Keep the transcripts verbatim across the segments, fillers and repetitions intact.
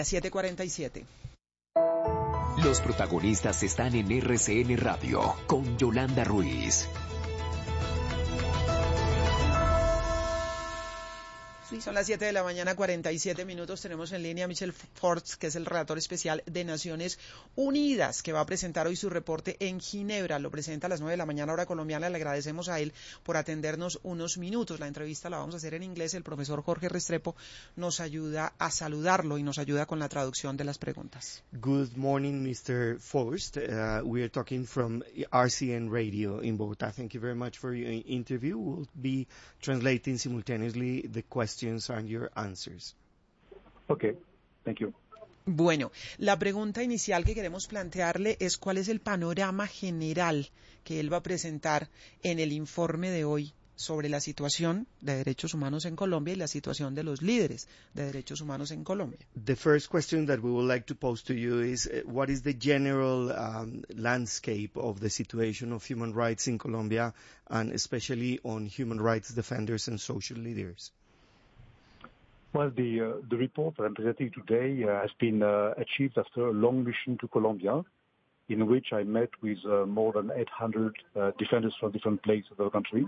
siete cuarenta y siete. Los protagonistas están en R C N Radio con Yolanda Ruiz. Sí, son las siete de la mañana, cuarenta y siete minutos. Tenemos en línea a Michel Forst, que es el relator especial de Naciones Unidas, que va a presentar hoy su reporte en Ginebra. Lo presenta a las nueve de la mañana, hora colombiana. Le agradecemos a él por atendernos unos minutos. La entrevista la vamos a hacer en inglés. El profesor Jorge Restrepo nos ayuda a saludarlo y nos ayuda con la traducción de las preguntas. Good morning, Mister Forst. Uh, we are talking from R C N Radio in Bogotá. Thank you very much for your interview. We'll be translating simultaneously the questions and your answers. Okay, thank you. Bueno, la pregunta inicial que queremos plantearle es cuál es el panorama general que él va a presentar en el informe de hoy sobre la situación de derechos humanos en Colombia y la situación de los líderes de derechos humanos en Colombia. The first question that we would like to pose to you is uh, what is the general um, landscape of the situation of human rights in Colombia, and especially on human rights defenders and social leaders? Well, the uh, the report that I'm presenting today uh, has been uh, achieved after a long mission to Colombia, in which I met with uh, more than eight hundred uh, defenders from different places of the country.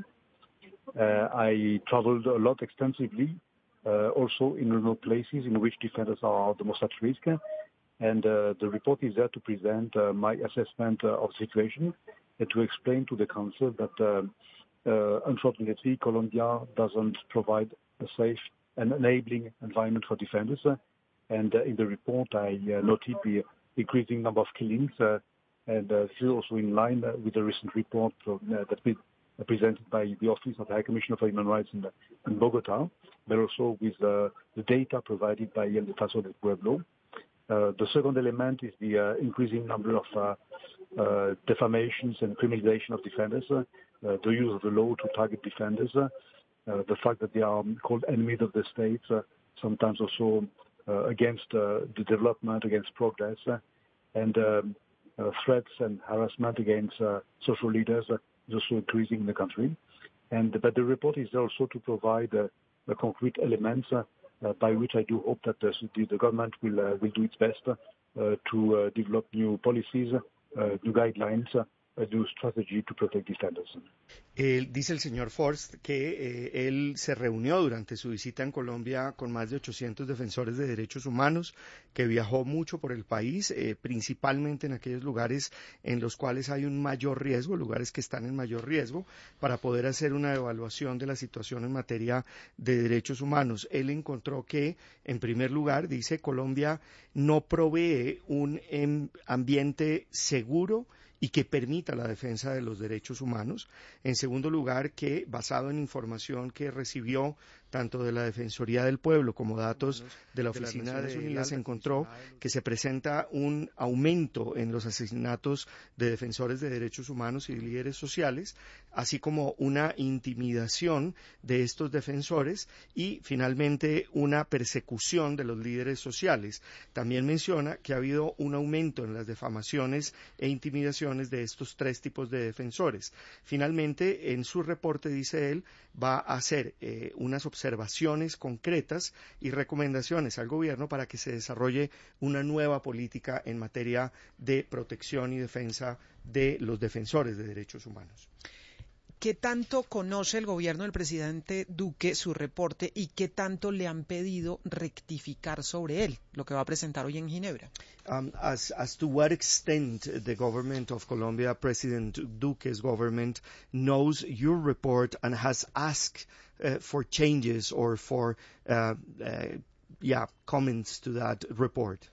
Uh, I traveled a lot extensively, uh, also in remote places in which defenders are the most at risk. And uh, the report is there to present uh, my assessment uh, of the situation and to explain to the Council that, uh, uh, unfortunately, Colombia doesn't provide a safe and enabling environment for defenders. Uh, and uh, in the report, I uh, noted the increasing number of killings, uh, and uh, this is also in line uh, with the recent report uh, that we uh, presented by the Office of the High Commissioner for Human Rights in, in Bogota, but also with uh, the data provided by El Defensor del Pueblo. Uh, the second element is the uh, increasing number of uh, uh, defamations and criminalization of defenders, uh, uh, the use of the law to target defenders, uh, Uh, the fact that they are called enemies of the state, uh, sometimes also uh, against uh, the development, against progress, uh, and um, uh, threats and harassment against uh, social leaders uh, is also increasing in the country. And but the report is also to provide uh, the concrete elements uh, uh, by which I do hope that the, the government will uh, will do its best uh, to uh, develop new policies, uh, new guidelines, uh, a new strategy to protect defenders. Eh, dice el señor Forst que eh, él se reunió durante su visita en Colombia con más de ochocientos defensores de derechos humanos, que viajó mucho por el país, eh, principalmente en aquellos lugares en los cuales hay un mayor riesgo, lugares que están en mayor riesgo, para poder hacer una evaluación de la situación en materia de derechos humanos. Él encontró que, en primer lugar, dice, Colombia no provee un em, ambiente seguro y que permita la defensa de los derechos humanos. En segundo lugar, que basado en información que recibió tanto de la Defensoría del Pueblo como datos de la Oficina de Naciones Unidas, se encontró que se presenta un aumento en los asesinatos de defensores de derechos humanos y líderes sociales, así como una intimidación de estos defensores y, finalmente, una persecución de los líderes sociales. También menciona que ha habido un aumento en las defamaciones e intimidaciones de estos tres tipos de defensores. Finalmente, en su reporte, dice él, va a hacer eh, unas observaciones concretas y recomendaciones al gobierno para que se desarrolle una nueva política en materia de protección y defensa de los defensores de derechos humanos. ¿Qué tanto conoce el gobierno del presidente Duque su reporte y qué tanto le han pedido rectificar sobre él, lo que va a presentar hoy en Ginebra? Um, as, as to what extent the government of Colombia, President Duque's government, knows your report and has asked uh, for changes or for uh, uh, yeah, comments to that report?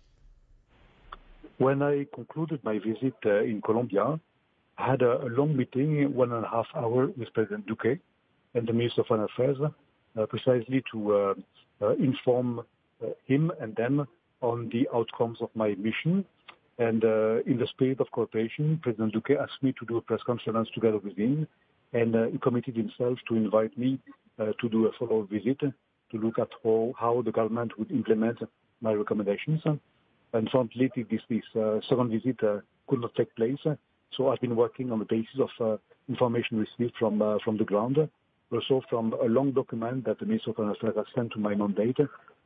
When I concluded my visit uh, in Colombia, I had a, a long meeting, one and a half hour, with President Duque and the Minister of Foreign Affairs, uh, precisely to uh, uh, inform uh, him and them on the outcomes of my mission. And uh, in the spirit of cooperation, President Duque asked me to do a press conference together with him, and uh, he committed himself to invite me uh, to do a follow-up visit to look at how, how the government would implement my recommendations. Unfortunately, this, this uh, second visit uh, could not take place. So I've been working on the basis of uh, information received from uh, from the ground, also from a long document that the Minister of Foreign Affairs has sent to my mandate,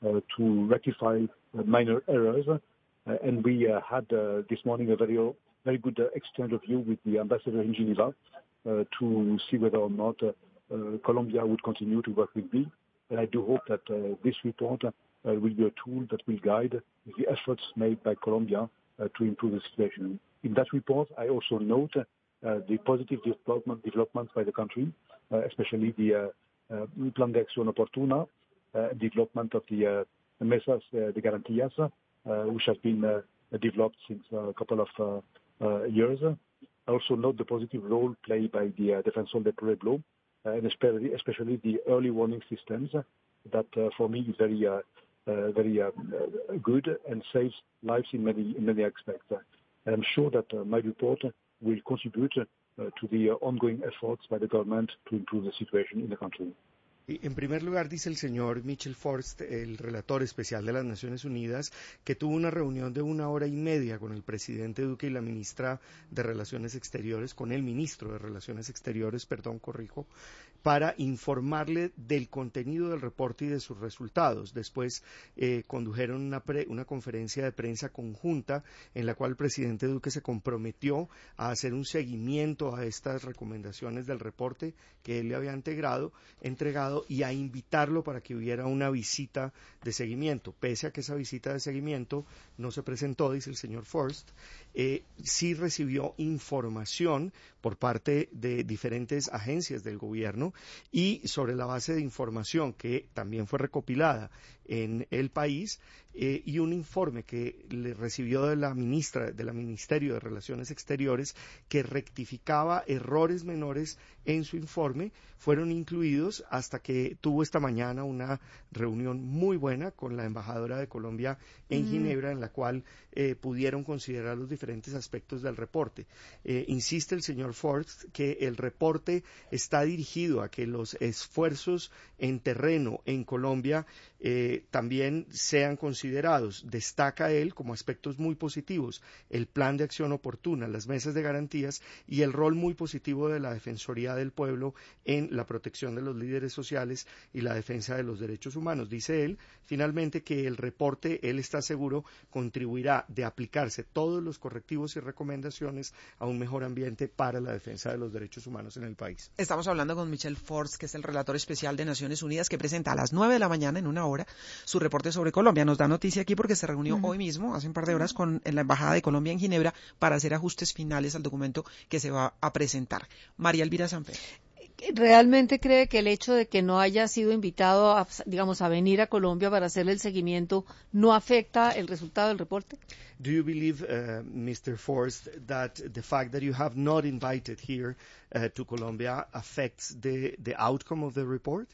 uh, to rectify uh, minor errors. Uh, and we uh, had uh, this morning a very, very good uh, exchange of view with the ambassador in Geneva uh, to see whether or not uh, uh, Colombia would continue to work with me. And I do hope that uh, this report uh, will be a tool that will guide the efforts made by Colombia uh, to improve the situation. In that report, I also note uh, the positive development, developments by the country, uh, especially the uh, uh, Plan de Acción Oportuna, uh, development of the uh, Mesas uh, de Garantías, uh, which has been uh, developed since a couple of uh, uh, years. I also note the positive role played by the uh, Defensor del Pueblo, uh, and especially, especially the early warning systems that uh, for me is very, uh, uh, very uh, good and saves lives in many, in many aspects. Uh, and I'm sure that uh, my report will contribute uh, to the uh, ongoing efforts by the government to improve the situation in the country. En primer lugar, dice el señor Michel Forst, el relator especial de las Naciones Unidas, que tuvo una reunión de una hora y media con el presidente Duque y la ministra de Relaciones Exteriores, con el ministro de Relaciones Exteriores, perdón, corrijo, para informarle del contenido del reporte y de sus resultados. Después eh, condujeron una, pre, una conferencia de prensa conjunta en la cual el presidente Duque se comprometió a hacer un seguimiento a estas recomendaciones del reporte que él le había integrado, entregado y a invitarlo para que hubiera una visita de seguimiento. Pese a que esa visita de seguimiento no se presentó, dice el señor Forst, eh, sí recibió información por parte de diferentes agencias del gobierno y sobre la base de información que también fue recopilada en el país eh, y un informe que le recibió de la ministra de la Ministerio de Relaciones Exteriores que rectificaba errores menores en su informe, fueron incluidos hasta que tuvo esta mañana una reunión muy buena con la embajadora de Colombia en mm. Ginebra, en la cual eh, pudieron considerar los diferentes aspectos del reporte. Eh, insiste el señor Forst que el reporte está dirigido a que los esfuerzos en terreno en Colombia eh, también sean considerados. Destaca él como aspectos muy positivos el plan de acción oportuna, las mesas de garantías y el rol muy positivo de la Defensoría del Pueblo en la protección de los líderes sociales y la defensa de los derechos humanos. Dice él, finalmente, que el reporte, él está seguro, contribuirá de aplicarse todos los correctivos y recomendaciones a un mejor ambiente para la defensa de los derechos humanos en el país. Estamos hablando con Michel Forst, que es el relator especial de Naciones Unidas, que presenta a las nueve de la mañana, en una hora, su reporte sobre Colombia. Nos da noticia aquí porque se reunió uh-huh. hoy mismo, hace un par de horas, con en la Embajada de Colombia en Ginebra para hacer ajustes finales al documento que se va a presentar. María Elvira Sanfer. ¿Realmente cree que el hecho de que no haya sido invitado, a, digamos, a venir a Colombia para hacerle el seguimiento no afecta el resultado del reporte? Do you believe, uh, Mister Forst, that the fact that you have not invited here uh, to Colombia affects the, the outcome of the report?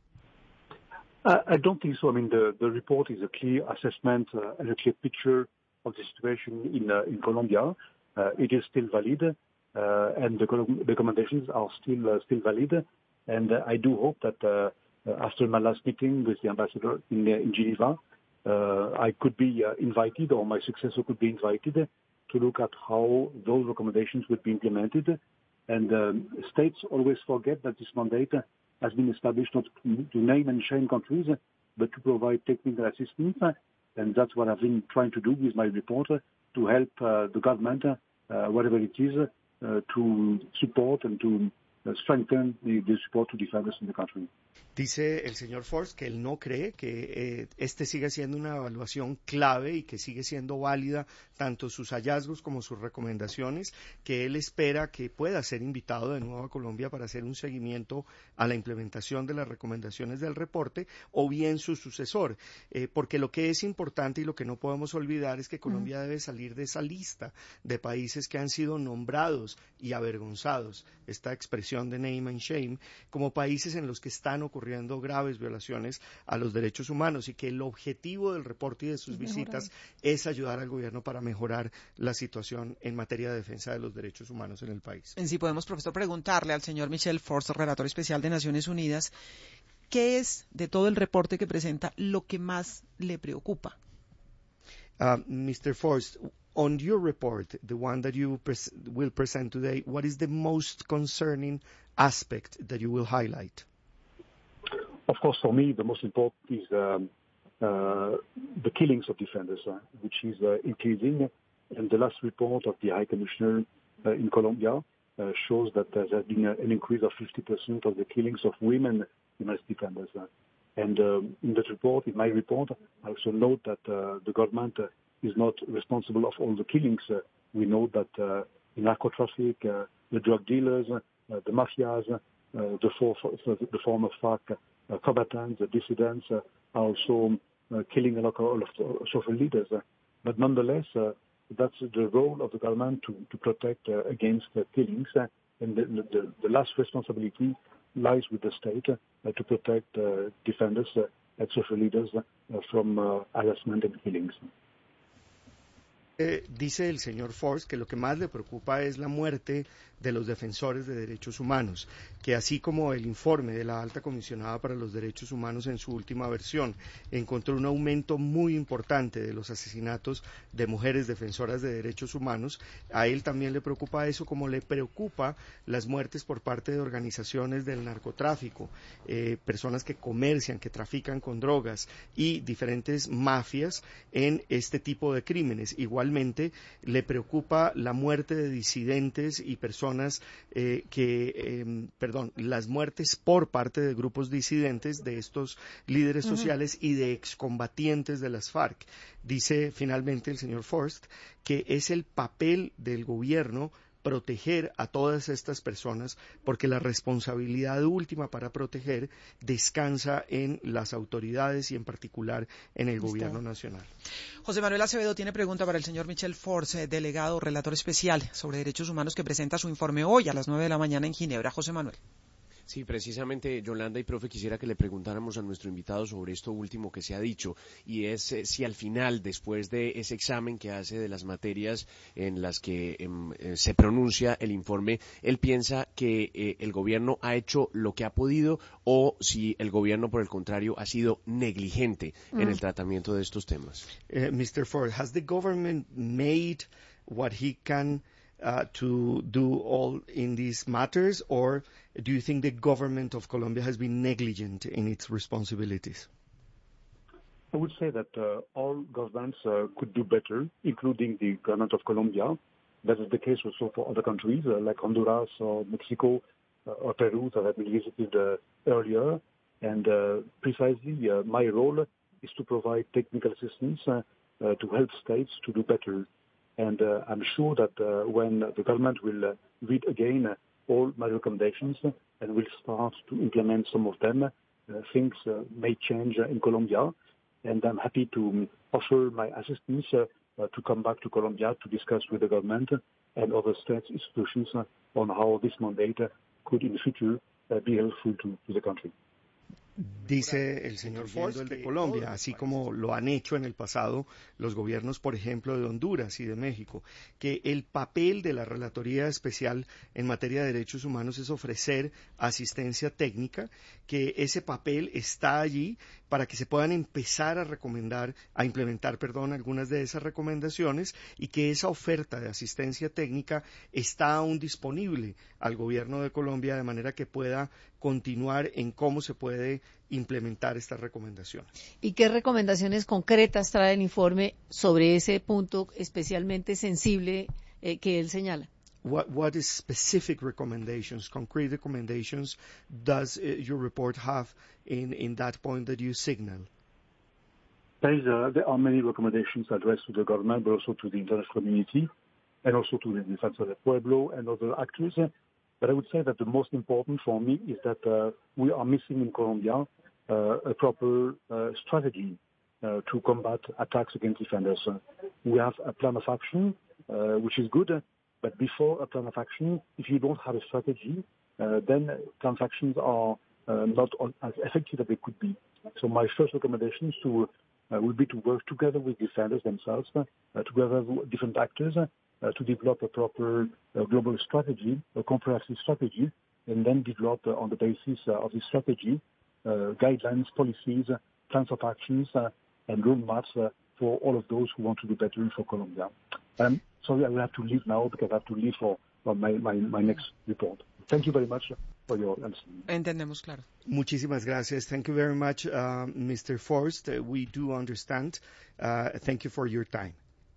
Uh, I don't think so. I mean, the, the report is a clear assessment uh, and a clear picture of the situation in, uh, in Colombia. Uh, it is still valid. Uh, and the recommendations are still uh, still valid, and uh, I do hope that uh, after my last meeting with the ambassador in, uh, in Geneva, uh, I could be uh, invited, or my successor could be invited, to look at how those recommendations would be implemented. And um, states always forget that this mandate has been established not to name and shame countries, but to provide technical assistance, and that's what I've been trying to do with my report, to help uh, the government, uh, whatever it is, Uh, to support and to uh, strengthen the, the support to defenders in the country. Dice el señor Forst que él no cree que eh, este siga siendo una evaluación clave y que sigue siendo válida tanto sus hallazgos como sus recomendaciones, que él espera que pueda ser invitado de nuevo a Colombia para hacer un seguimiento a la implementación de las recomendaciones del reporte o bien su sucesor, eh, porque lo que es importante y lo que no podemos olvidar es que Colombia uh-huh. debe salir de esa lista de países que han sido nombrados y avergonzados, esta expresión de name and shame, como países en los que están ocurriendo graves violaciones a los derechos humanos y que el objetivo del reporte y de sus visitas es ayudar al gobierno para mejorar la situación en materia de defensa de los derechos humanos en el país. En sí podemos, profesor, preguntarle al señor Michel Forst, relator especial de Naciones Unidas, ¿qué es de todo el reporte que presenta lo que más le preocupa? Uh, Mister Forst, on your report, the one that you pres- will present today, what is the most concerning aspect that you will highlight? Of course, for me, the most important is um, uh, the killings of defenders, uh, which is uh, increasing. And the last report of the High Commissioner uh, in Colombia uh, shows that there has been an increase of fifty percent of the killings of women domestic defenders. Uh, and um, in that report, in my report, I also note that uh, the government uh, is not responsible of all the killings. Uh, we know that uh, in narco traffic, uh, the drug dealers, uh, the mafias, uh, the, for, the former FARC uh, combatants, the dissidents uh, are also uh, killing a lot of social leaders. Uh, but nonetheless, uh, that's the role of the government to, to protect uh, against uh, killings. Uh, and the, the, the last responsibility lies with the state uh, to protect uh, defenders uh, and social leaders uh, from uh, harassment and killings. Eh, dice el señor Forst que lo que más le preocupa es la muerte de los defensores de derechos humanos, que así como el informe de la Alta Comisionada para los Derechos Humanos en su última versión encontró un aumento muy importante de los asesinatos de mujeres defensoras de derechos humanos, a él también le preocupa eso, como le preocupa las muertes por parte de organizaciones del narcotráfico, eh, personas que comercian, que trafican con drogas y diferentes mafias en este tipo de crímenes. Igualmente le preocupa la muerte de disidentes y personas Eh, que, eh, perdón, las muertes por parte de grupos disidentes de estos líderes uh-huh. sociales y de excombatientes de las FARC. Dice finalmente el señor Forst que es el papel del gobierno proteger a todas estas personas, porque la responsabilidad última para proteger descansa en las autoridades y en particular en el ¿Listo? Gobierno nacional. José Manuel Acevedo tiene pregunta para el señor Michel Forst, eh, delegado, relator especial sobre derechos humanos, que presenta su informe hoy a las nueve de la mañana en Ginebra. José Manuel. Sí, precisamente, Yolanda y profe, quisiera que le preguntáramos a nuestro invitado sobre esto último que se ha dicho, y es eh, si al final, después de ese examen que hace de las materias en las que eh, se pronuncia el informe, él piensa que eh, el gobierno ha hecho lo que ha podido o si el gobierno, por el contrario, ha sido negligente mm. en el tratamiento de estos temas. Uh, mister Ford, has the government made what he can Uh, to do all in these matters, or do you think the government of Colombia has been negligent in its responsibilities? I would say that uh, all governments uh, could do better, including the government of Colombia. That is the case also for other countries uh, like Honduras or Mexico uh, or Peru that have been visited uh, earlier. And uh, precisely uh, my role is to provide technical assistance uh, uh, to help states to do better. And uh, I'm sure that uh, when the government will uh, read again uh, all my recommendations uh, and will start to implement some of them, uh, things uh, may change uh, in Colombia. And I'm happy to offer my assistance uh, uh, to come back to Colombia to discuss with the government and other state institutions uh, on how this mandate uh, could in the future uh, be helpful to, to the country. Dice el señor Forst, el de Colombia, así como lo han hecho en el pasado los gobiernos, por ejemplo, de Honduras y de México, que el papel de la Relatoría Especial en materia de derechos humanos es ofrecer asistencia técnica, que ese papel está allí para que se puedan empezar a recomendar, a implementar, perdón, algunas de esas recomendaciones, y que esa oferta de asistencia técnica está aún disponible al gobierno de Colombia de manera que pueda continuar en cómo se puede implementar estas recomendaciones. ¿Y qué recomendaciones concretas trae el informe sobre ese punto especialmente sensible eh, que él señala? What, what is specific recommendations, concrete recommendations, does uh, your report have in, in that point that you signal? There, is, uh, there are many recommendations addressed to the government, but also to the international community, and also to the Defensor del Pueblo and other actors. But I would say that the most important for me is that uh, we are missing in Colombia uh, a proper uh, strategy uh, to combat attacks against defenders. Uh, we have a plan of action, uh, which is good, but before a plan of action, if you don't have a strategy, uh, then plan of actions are uh, not as effective as they could be. So my first recommendation is to, uh, would be to work together with defenders themselves, uh, together with different actors, uh, Uh, to develop a proper uh, global strategy, a comprehensive strategy, and then develop uh, on the basis uh, of this strategy uh, guidelines, policies, uh, plans of actions, uh, and roadmaps uh, for all of those who want to do better for Colombia. Um, sorry, I will have to leave now because I have to leave for, for my, my, my next report. Thank you very much. for your listening. Entendemos, claro. Muchísimas gracias. Thank you very much, uh, mister Forst. Uh, we do understand. Uh, thank you for your time.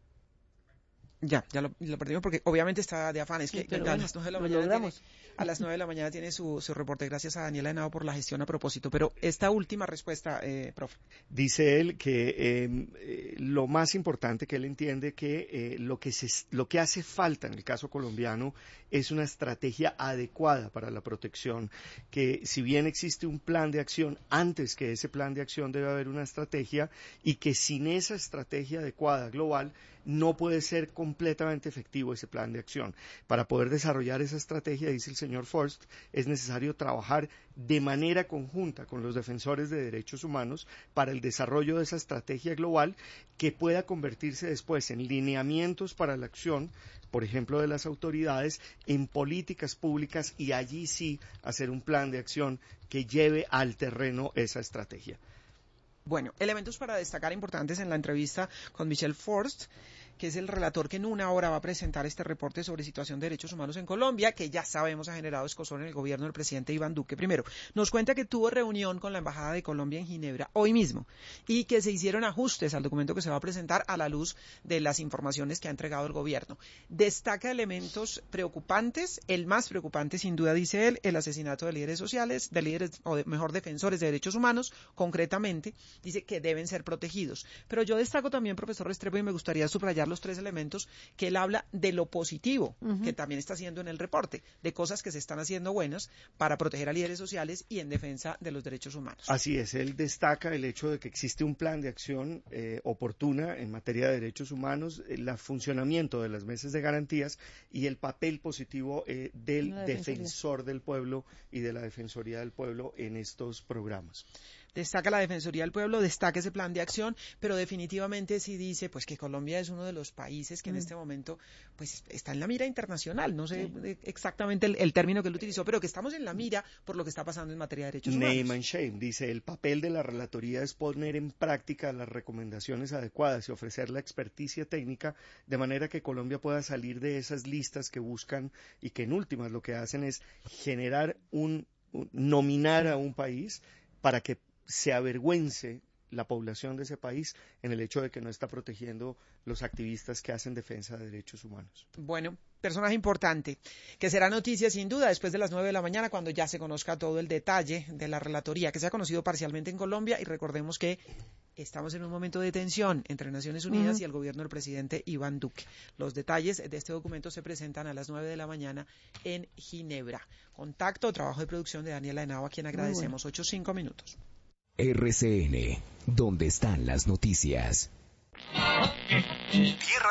Ya, ya lo, lo perdimos porque obviamente está de afán. Es Sí, que pero venga, bueno, a las nueve de la lo mañana tiene, logramos. a las nueve de la mañana tiene su, su reporte. Gracias a Daniela Henao por la gestión a propósito. Pero esta última respuesta, eh, profe. Dice él que eh, eh, lo más importante que él entiende que eh, lo que se, lo que hace falta en el caso colombiano es una estrategia adecuada para la protección, que si bien existe un plan de acción, antes que ese plan de acción debe haber una estrategia y que sin esa estrategia adecuada global no puede ser completamente efectivo ese plan de acción. Para poder desarrollar esa estrategia, dice el señor Forst, es necesario trabajar de manera conjunta con los defensores de derechos humanos para el desarrollo de esa estrategia global que pueda convertirse después en lineamientos para la acción, por ejemplo, de las autoridades, en políticas públicas y allí sí hacer un plan de acción que lleve al terreno esa estrategia. Bueno, elementos para destacar importantes en la entrevista con Michel Forst, que es el relator que en una hora va a presentar este reporte sobre situación de derechos humanos en Colombia, que ya sabemos ha generado escozor en el gobierno del presidente Iván Duque. Primero, nos cuenta que tuvo reunión con la Embajada de Colombia en Ginebra hoy mismo y que se hicieron ajustes al documento que se va a presentar a la luz de las informaciones que ha entregado el gobierno. Destaca elementos preocupantes, el más preocupante sin duda, dice él, el asesinato de líderes sociales, de líderes, o de, mejor, defensores de derechos humanos, concretamente, dice que deben ser protegidos. Pero yo destaco también, profesor Restrepo, y me gustaría subrayar los tres elementos que él habla de lo positivo, uh-huh. que también está haciendo en el reporte, de cosas que se están haciendo buenas para proteger a líderes sociales y en defensa de los derechos humanos. Así es, él destaca el hecho de que existe un plan de acción eh, oportuna en materia de derechos humanos, el funcionamiento de las mesas de garantías y el papel positivo eh, del defensor del pueblo y de la Defensoría del Pueblo en estos programas. Destaca la Defensoría del Pueblo, destaca ese plan de acción, pero definitivamente sí dice pues que Colombia es uno de los países que mm. en este momento pues está en la mira internacional, no sé sí. exactamente el, el término que él utilizó, pero que estamos en la mira por lo que está pasando en materia de derechos humanos. Name and shame, dice, el papel de la relatoría es poner en práctica las recomendaciones adecuadas y ofrecer la experticia técnica de manera que Colombia pueda salir de esas listas que buscan y que en últimas lo que hacen es generar un, un nominar a un país para que se avergüence la población de ese país en el hecho de que no está protegiendo los activistas que hacen defensa de derechos humanos. Bueno, personaje importante, que será noticia sin duda después de las nueve de la mañana cuando ya se conozca todo el detalle de la relatoría, que se ha conocido parcialmente en Colombia, y recordemos que estamos en un momento de tensión entre Naciones Unidas uh-huh. y el gobierno del presidente Iván Duque. Los detalles de este documento se presentan a las nueve de la mañana en Ginebra. Contacto, trabajo de producción de Daniela Henao, a quien agradecemos. Ocho, cinco minutos. R C N, donde están las noticias. Tierra